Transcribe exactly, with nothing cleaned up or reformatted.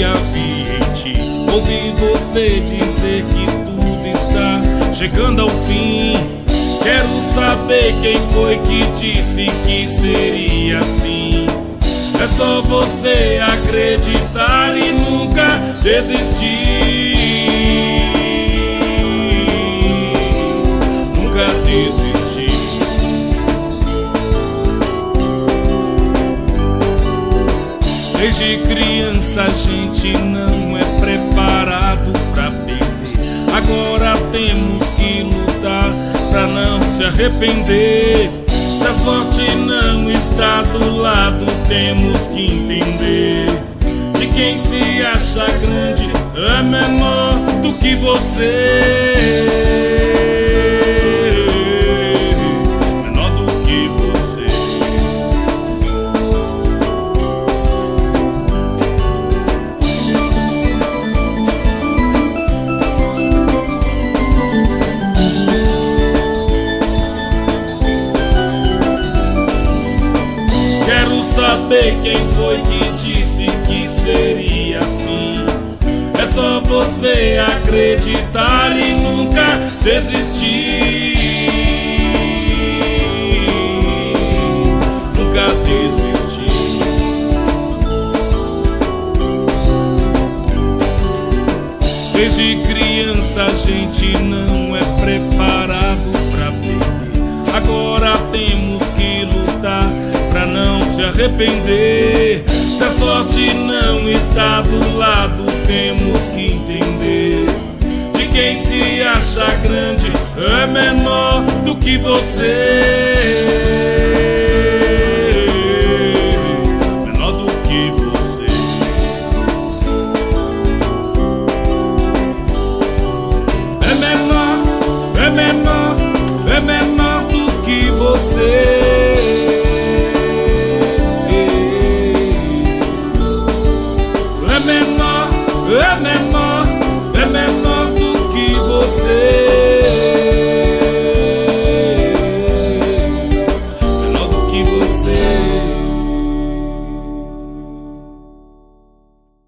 confia em ti. Ouvi você dizer que tudo está chegando ao fim. Quero saber quem foi que disse que seria assim. É só você acreditar e nunca desistir. Nunca desistir. Desde criança a gente não é preparado pra perder. Agora temos que lutar pra não se arrepender. Se a sorte não está do lado, temos que entender. De quem se acha grande é menor do que você. Menor do que você. Quero saber quem foi que disse que seria assim. É só você acreditar e nunca desistir. Nunca desistir. Desde criança a gente não é preparado pra perder. Agora temos que lutar pra não se arrepender. Se a sorte não está do lado, temos que entender. De quem se acha grande é menor do que você.